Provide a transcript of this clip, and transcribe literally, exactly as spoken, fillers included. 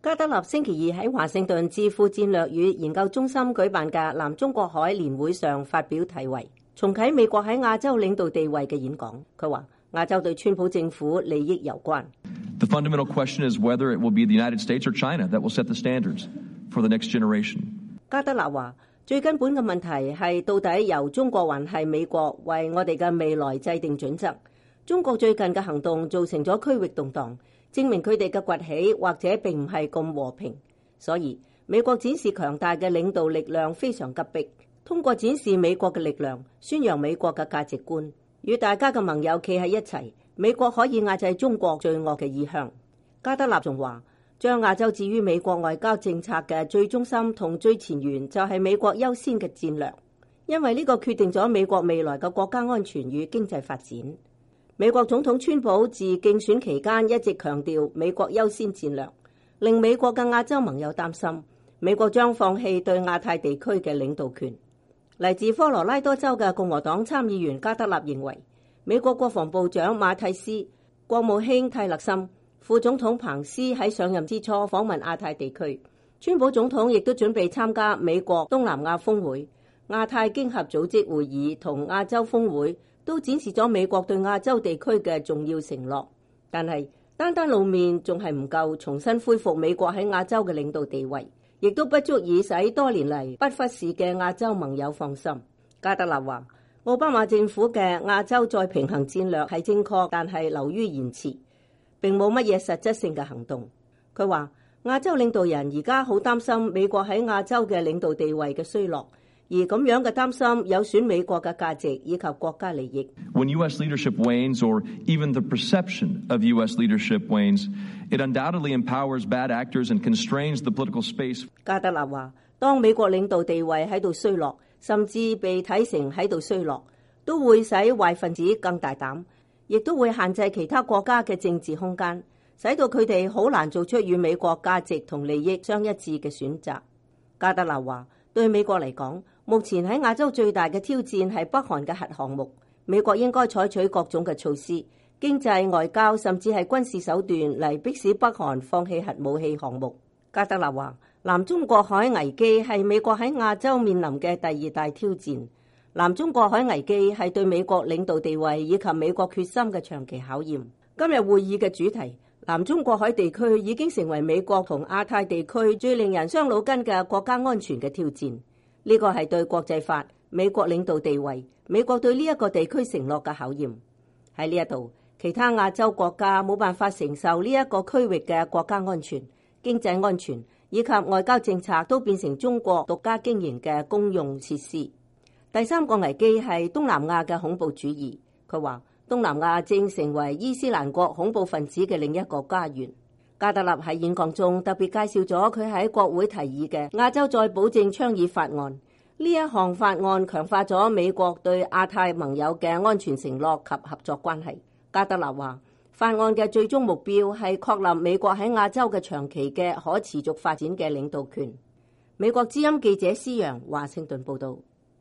加德納星期二喺華盛頓智庫戰略與研究中心舉辦嘅南中國海年會上發表題為重啟美國喺亞洲領導地位嘅演講。佢話亞洲對川普政府利益有關。 The fundamental question is whether it will be the United States or China that will set the standards for the next generation. 加德納話最根本嘅問題係到底由中國還係美國為我哋嘅未來制定準則。中國最近嘅行動造成咗區域動盪，證明佢哋嘅崛起或者並唔係咁和平。所以美國展示強大嘅領導力量非常急迫，通過展示美國嘅力量，宣揚美國嘅價值觀，與大家嘅盟友企喺一齊，美國可以壓制中國罪惡嘅意向。加德納仲話，將亞洲置於美國外交政策嘅最中心同最前沿就係美國優先嘅戰略，因為呢個決定咗美國未來嘅國家安全與經濟發展。美國總統川普自競選期間一直強調美國優先戰略，令美國嘅亞洲盟友擔心美國將放棄對亞太地區嘅領導權。嚟自科羅拉多州嘅共和黨參議員加德納認為，美國國防部長馬蒂斯、國務卿蒂勒森、副總統彭斯喺上任之初訪問亞太地區，川普總統亦都準備參加美國東南亞峰會、亞太經合組織會議同亞洲峰會，都展示咗美國對亞洲地區嘅重要承諾。但係單單露面仲係唔夠，重新恢復美國喺亞洲嘅領導地位，亦都不足以使多年嚟不忽視嘅亞洲盟友放心。加德納話，奧巴馬政府嘅亞洲再平衡戰略係正確，但係流於言辭，並冇乜嘢實質性嘅行動。佢話亞洲領導人而家好擔心美國喺亞洲嘅領導地位嘅衰落，而咁樣嘅擔心有損美國嘅價值以及國家利益。 When U S leadership wanes, or even the perception of U S leadership wanes, it undoubtedly empowers bad actors and constrains the political space. 加德納話，當美國領導地位喺度衰落，甚至被睇成喺度衰落，都會使壞分子更大膽，亦都會限制其他國家嘅政治空間，使到佢哋好難做出與美國價值同利益相一致嘅選擇。加德納話，對美國嚟講，目前喺亞洲最大嘅挑戰係北韓嘅核項目，美國應該採取各種嘅措施，經濟、外交甚至係軍事手段嚟迫使北韓放棄核武器項目。加德納話，南中國海危機係美國喺亞洲面臨嘅第二大挑戰。南中國海危機係對美國領導地位以及美國決心嘅長期考驗。今日會議嘅主題，南中國海地區已經成為美國同亞太地區最令人傷腦筋嘅國家安全嘅挑戰。呢個係對國際法、美國領導地位、美國對呢一個地區承諾嘅考驗。喺呢一度，其他亞洲國家冇辦法承受呢一個區域嘅國家安全、經濟安全以及外交政策都變成中國獨家經營嘅公用設施。第三個危機係東南亞嘅恐怖主義。佢話東南亞正成為伊斯蘭國恐怖分子嘅另一個家園。加德納喺演講中特別介紹咗佢喺國會提議嘅亞洲再保證倡議法案。呢一項法案強化咗美國對亞太盟友嘅安全承諾及合作關係。加德納話，法案嘅最終目標係確立美國喺亞洲嘅長期嘅可持續發展嘅領導權。美國之音記者施洋華盛頓報道。